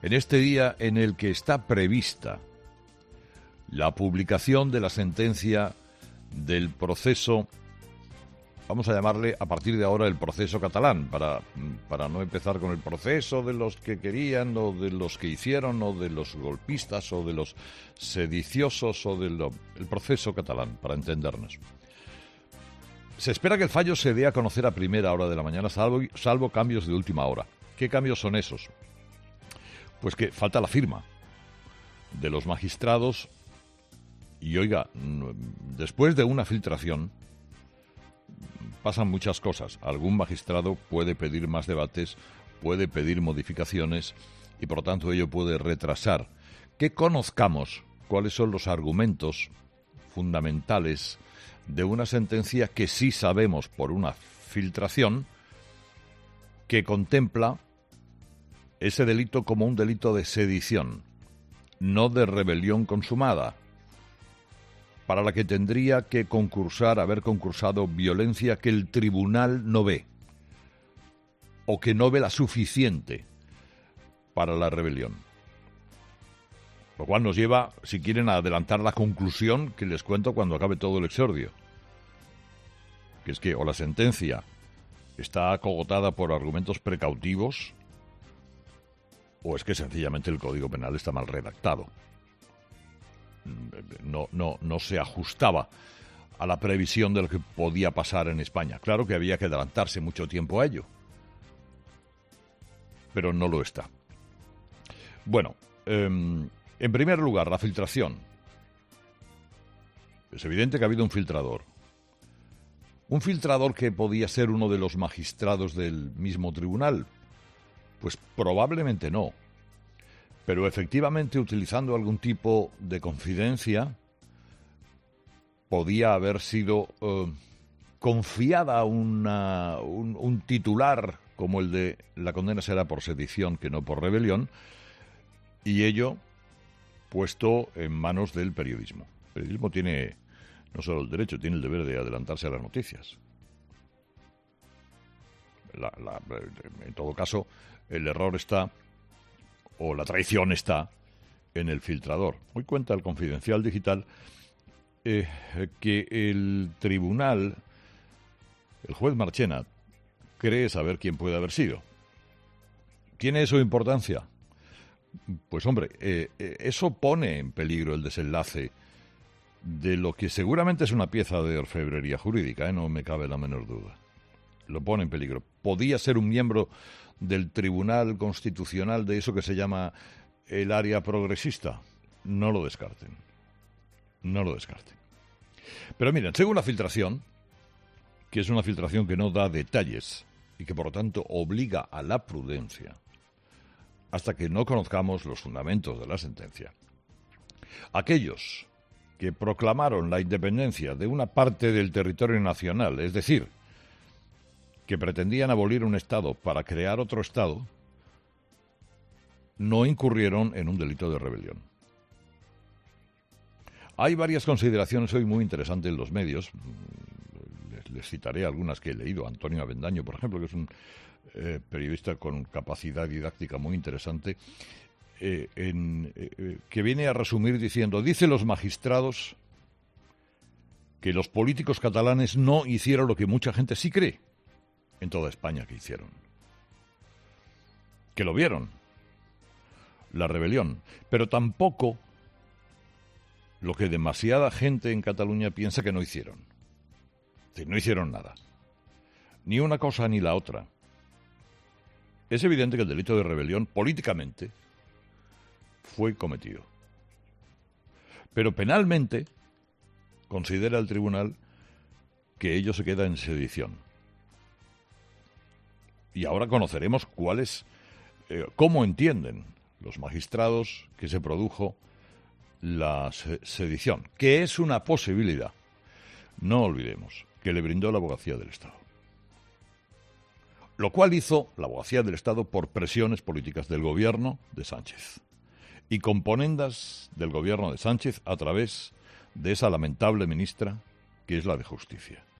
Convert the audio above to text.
en este día en el que está prevista la publicación de la sentencia del proceso, vamos a llamarle a partir de ahora el proceso catalán, para no empezar con el proceso de los que querían, o de los que hicieron, o de los golpistas, o de los sediciosos, o el proceso catalán, para entendernos. Se espera que el fallo se dé a conocer a primera hora de la mañana, salvo cambios de última hora. ¿Qué cambios son esos? Pues que falta la firma de los magistrados. Y oiga, después de una filtración pasan muchas cosas. Algún magistrado puede pedir más debates, puede pedir modificaciones y por lo tanto ello puede retrasar que conozcamos cuáles son los argumentos fundamentales de una sentencia que sí sabemos por una filtración que contempla ese delito como un delito de sedición, no de rebelión consumada, para la que tendría que haber concursado violencia que el tribunal no ve, o que no ve la suficiente para la rebelión. Lo cual nos lleva, si quieren, a adelantar la conclusión que les cuento cuando acabe todo el exordio, que es que o la sentencia está acogotada por argumentos precautivos, o es que sencillamente el Código Penal está mal redactado. No se ajustaba a la previsión de lo que podía pasar en España. Claro que había que adelantarse mucho tiempo a ello, pero no lo está. Bueno, en primer lugar, la filtración. Es evidente que ha habido un filtrador. ¿Un filtrador que podía ser uno de los magistrados del mismo tribunal? Pues probablemente no. Pero efectivamente, utilizando algún tipo de confidencia, podía haber sido confiada un titular como el de la condena será por sedición que no por rebelión, y ello puesto en manos del periodismo. El periodismo tiene no solo el derecho, tiene el deber de adelantarse a las noticias. En todo caso, el error está, o la traición está, en el filtrador. Hoy cuenta el Confidencial Digital que el tribunal, el juez Marchena, cree saber quién puede haber sido. ¿Tiene eso importancia? Pues hombre, eso pone en peligro el desenlace de lo que seguramente es una pieza de orfebrería jurídica, no me cabe la menor duda. Lo pone en peligro. Podía ser un miembro del Tribunal Constitucional de eso que se llama el área progresista. No lo descarten. No lo descarten. Pero miren, según la filtración, que es una filtración que no da detalles y que por lo tanto obliga a la prudencia, hasta que no conozcamos los fundamentos de la sentencia, aquellos que proclamaron la independencia de una parte del territorio nacional, es decir, que pretendían abolir un Estado para crear otro Estado, no incurrieron en un delito de rebelión. Hay varias consideraciones hoy muy interesantes en los medios. Les citaré algunas que he leído. Antonio Avendaño, por ejemplo, que es un periodista con capacidad didáctica muy interesante, que viene a resumir diciendo: dice los magistrados que los políticos catalanes no hicieron lo que mucha gente sí cree en toda España que hicieron. Que lo vieron, la rebelión, pero tampoco lo que demasiada gente en Cataluña piensa que no hicieron. Es decir, no hicieron nada. Ni una cosa ni la otra. Es evidente que el delito de rebelión, políticamente, fue cometido. Pero penalmente, considera el tribunal que ello se queda en sedición. Y ahora conoceremos cómo entienden los magistrados que se produjo la sedición, que es una posibilidad, no olvidemos, que le brindó la Abogacía del Estado. Lo cual hizo la Abogacía del Estado por presiones políticas del gobierno de Sánchez y componendas del gobierno de Sánchez a través de esa lamentable ministra que es la de Justicia.